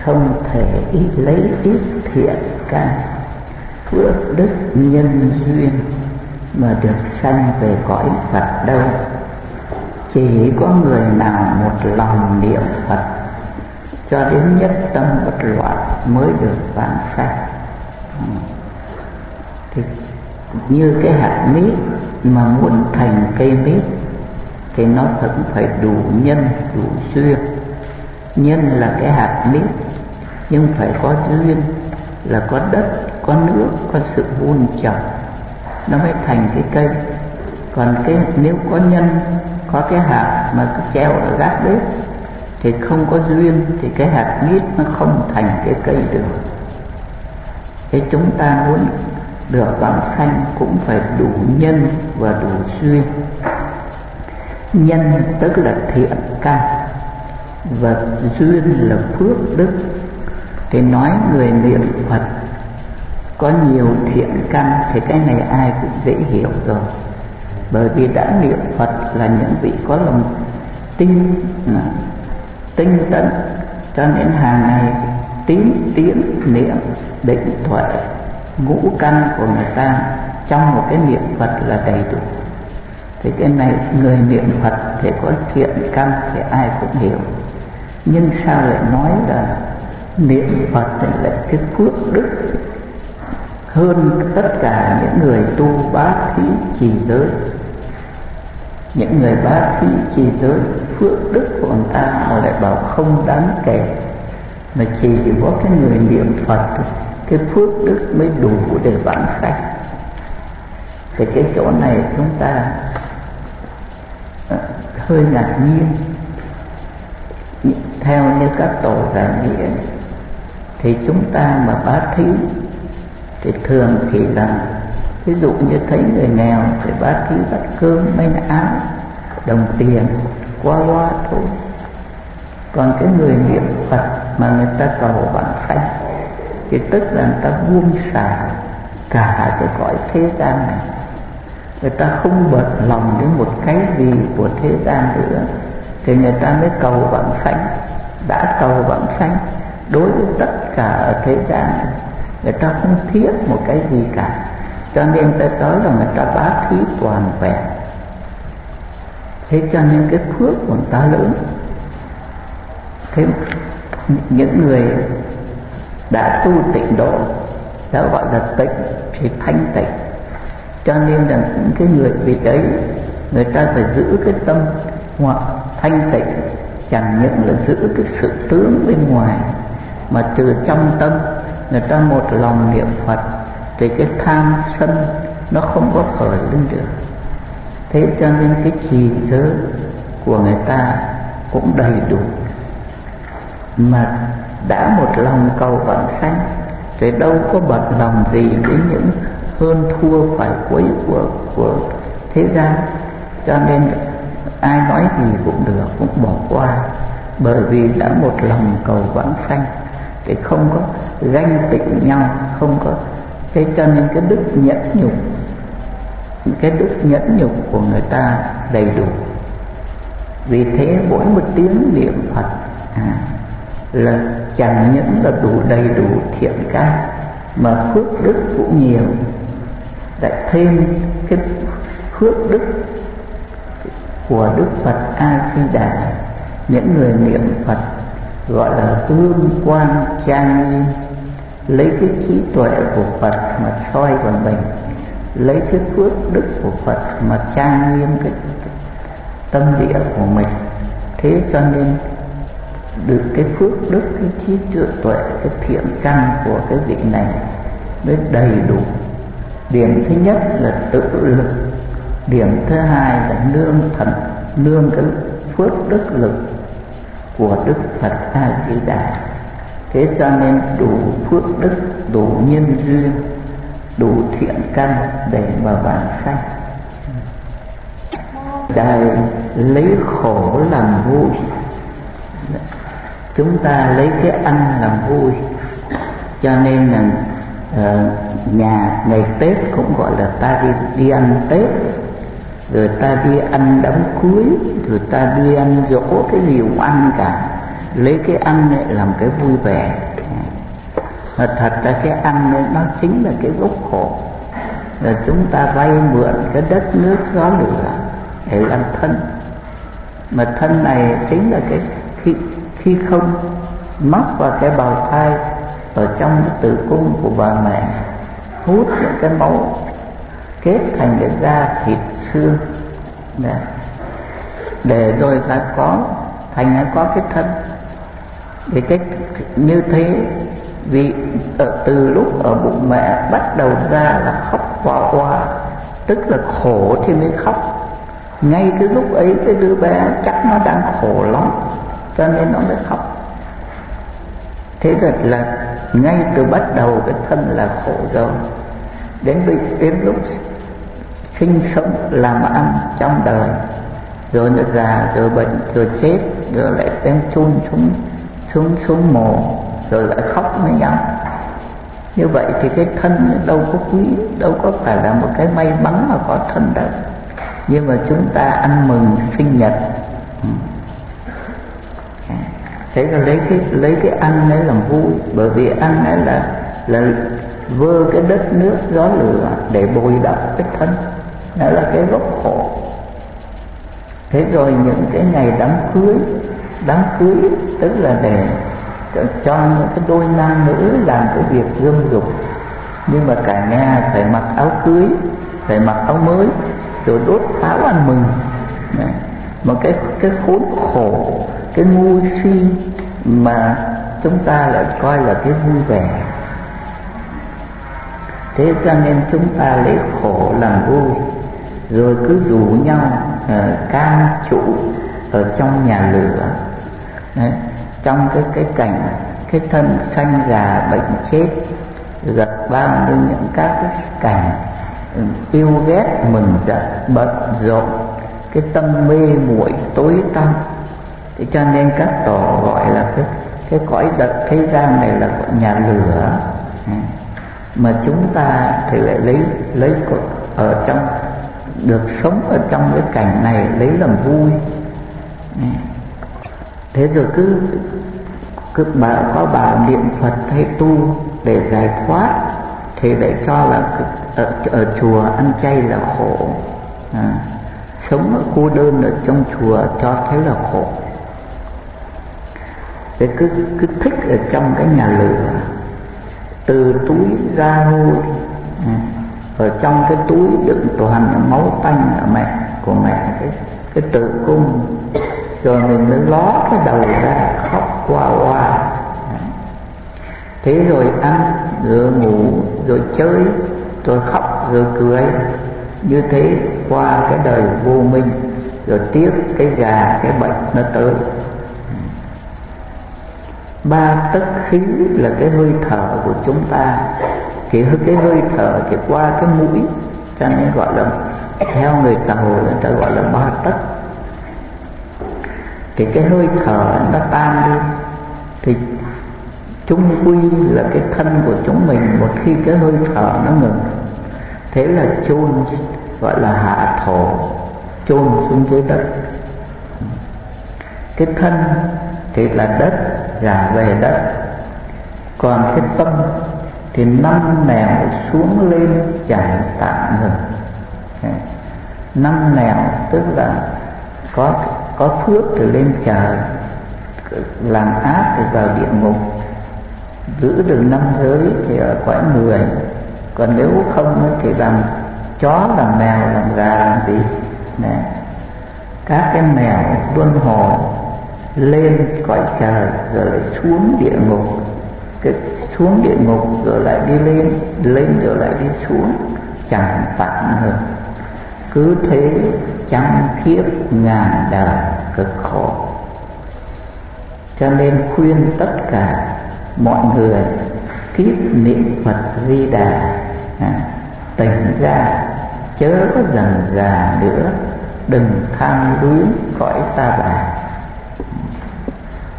không thể lấy ít thiện căn phước đức nhân duyên mà được sanh về cõi Phật đâu. Chỉ có người nào một lòng niệm Phật cho đến nhất tâm bất loạn mới được vãng sanh. Thì như cái hạt mít mà muốn thành cây mít thì nó vẫn phải đủ nhân, đủ duyên. Nhân là cái hạt mít, nhưng phải có duyên là có đất, có nước, có sự vun trồng nó mới thành cái cây. Còn nếu có nhân, có cái hạt mà cứ treo ở gác bếp thì không có duyên, thì cái hạt mít nó không thành cái cây được. Thế chúng ta muốn được vãng sanh cũng phải đủ nhân và đủ duyên. Nhân tức là thiện căn và duyên là phước đức. Thì nói người niệm Phật có nhiều thiện căn thì cái này ai cũng dễ hiểu rồi. Bởi vì đã niệm Phật là những vị có lòng tinh tấn, cho nên hàng ngày tín tiến niệm định tuệ, ngũ căn của người ta trong một cái niệm Phật là đầy đủ. Thì cái này người niệm Phật thì có thiện căn thì ai cũng hiểu. Nhưng sao lại nói là niệm Phật thì lại cái phước đức hơn tất cả những người tu bá thí trì giới? Những người bá thí trì giới phước đức của người ta mà lại bảo không đáng kể, mà chỉ có cái người niệm Phật cái phước đức mới đủ để vãng sanh. Thì cái chỗ này chúng ta hơi ngạc nhiên. Theo như các tổ giải nghĩa thì chúng ta mà bá thí thì thường thì là ví dụ như thấy người nghèo thì bá thí bát cơm, manh áo, đồng tiền qua loa thôi. Còn cái người niệm Phật mà người ta cầu vãng sanh thì tức là người ta buông xả cả cái cõi thế gian này. Người ta không bận lòng đến một cái gì của thế gian nữa thì người ta mới cầu vãng sanh. Đã cầu vãng sanh đối với tất cả ở thế gian này, người ta không thiết một cái gì cả, cho nên người ta tới là người ta bá thí toàn vẹn. Thế cho nên cái phước của người ta lớn. Thế những người đã tu tịnh độ, đã gọi là tịnh thì thanh tịnh, cho nên là những cái người vị ấy người ta phải giữ cái tâm hoặc thanh tịnh, chẳng những là giữ cái sự tướng bên ngoài mà từ trong tâm người ta một lòng niệm Phật thì cái tham sân nó không có khởi lên được. Thế cho nên cái trì giới của người ta cũng đầy đủ. Mà đã một lòng cầu vãng sanh thì đâu có bận lòng gì đến những hơn thua phải quấy của thế gian. Cho nên ai nói gì cũng được, cũng bỏ qua. Bởi vì đã một lòng cầu vãng sanh thì không có ganh tị nhau, không có. Thế cho nên cái đức nhẫn nhục của người ta đầy đủ. Vì thế mỗi một tiếng niệm Phật là chẳng những là đủ đầy đủ thiện căn mà phước đức cũng nhiều. Lại thêm cái phước đức của Đức Phật A Di Đà. Những người niệm Phật gọi là hương quang trang nghiêm, lấy cái trí tuệ của Phật mà soi vào mình, lấy cái phước đức của Phật mà trang nghiêm cái tâm địa của mình. Thế cho nên được cái phước đức, cái trí tuệ, cái thiện căn của cái vị này mới đầy đủ. Điểm thứ nhất là tự lực, điểm thứ hai là nương cái phước đức lực của Đức Phật A Di Đà. Thế cho nên đủ phước đức, đủ nhân duyên, đủ thiện căn để mà vãng sanh. Đời lấy khổ làm vui, chúng ta lấy cái ăn làm vui, cho nên là nhà ngày Tết cũng gọi là ta đi ăn Tết, rồi ta đi ăn đám cưới, rồi ta đi ăn giỗ, cái gì cũng ăn cả. lấy cái ăn này làm cái vui vẻ. Mà thật ra cái ăn này nó chính là cái gốc khổ. Là chúng ta vay mượn cái đất nước gió lửa để làm thân. Mà thân này chính là cái khi không mắc vào cái bào thai ở trong cái tử cung của bà mẹ, hút những cái máu kết thành cái da thịt xương để rồi ta có thành có cái thân. Thì cái như thế, vì từ lúc ở bụng mẹ bắt đầu ra là khóc hoa hoa, tức là khổ thì mới khóc. Ngay cái lúc ấy cái đứa bé chắc nó đang khổ lắm cho nên nó mới khóc. Thế là ngay từ bắt đầu cái thân là khổ rồi. Đến lúc sinh sống làm ăn trong đời, rồi nó già, rồi bệnh, rồi chết, rồi lại đem chôn xuống mồ, rồi lại khóc với nhau. Như vậy thì cái thân đâu có quý, đâu có phải là một cái may mắn mà có thân đâu. Nhưng mà chúng ta ăn mừng sinh nhật, thế là lấy cái ăn đấy làm vui. Bởi vì ăn đấy là vơ cái đất nước gió lửa để bồi đắp cái thân, đó là cái gốc khổ. Thế rồi những cái ngày đám cưới tức là để cho những cái đôi nam nữ làm cái việc dâm dục. Nhưng mà cả nhà phải mặc áo cưới, phải mặc áo mới, rồi đốt pháo ăn mừng. Một cái khốn khổ, cái ngu si mà chúng ta lại coi là cái vui vẻ. Thế cho nên chúng ta lấy khổ làm vui, rồi cứ rủ nhau cam trụ ở trong nhà lửa. Đấy, trong cái cảnh cái thân sanh già bệnh chết, gặp bao nhiêu những các cái cảnh yêu ghét mừng giận bận rộn, cái tâm mê muội tối tăm. Thế cho nên các tổ gọi là cái cõi đất thế gian này là nhà lửa. Mà chúng ta thì lại lấy ở trong, được sống ở trong cái cảnh này lấy làm vui. Thế rồi cứ có bảo niệm Phật hay tu để giải thoát, thì lại cho là ở chùa ăn chay là khổ, sống ở cô đơn ở trong chùa cho thấy là khổ. Thế cứ thích ở trong cái nhà lửa, từ túi ra hôi, ở trong cái túi đựng toàn là máu tanh của mẹ, cái tử cung, rồi mình mới ló cái đầu ra khóc hoa hoa. Thế rồi ăn, rồi ngủ, rồi chơi, rồi khóc, rồi cười. Như thế qua cái đời vô minh, rồi tiếp cái già, cái bệnh nó tới. Ba tức khí là cái hơi thở của chúng ta. Cái hơi thở thì qua cái mũi, cho nên gọi là, theo người Tàu người ta gọi là ba tức. Thì cái hơi thở nó tan đi, thì chung quy là cái thân của chúng mình một khi cái hơi thở nó ngừng, thế là chôn, gọi là hạ thổ, chôn xuống dưới đất. Cái thân thì là đất, trả về đất. Còn cái tâm thì năm nẻo xuống lên chẳng tạm ngừng. Năm nẻo tức là có phước thì lên trời, làm ác thì vào địa ngục, giữ được năm giới thì ở cõi người. Còn nếu không thì làm chó, làm mèo, làm gà, làm gì nè. Các cái mèo luân hồi lên cõi trời rồi lại xuống địa ngục, cái xuống địa ngục rồi lại đi lên, lên rồi lại đi xuống, chẳng tạm ngừng. Cứ thế trăm kiếp ngàn đời cực khổ. Cho nên khuyên tất cả mọi người kiếp niệm Phật Di Đà, tỉnh ra chớ có dần già nữa, đừng tham luyến cõi ta bà.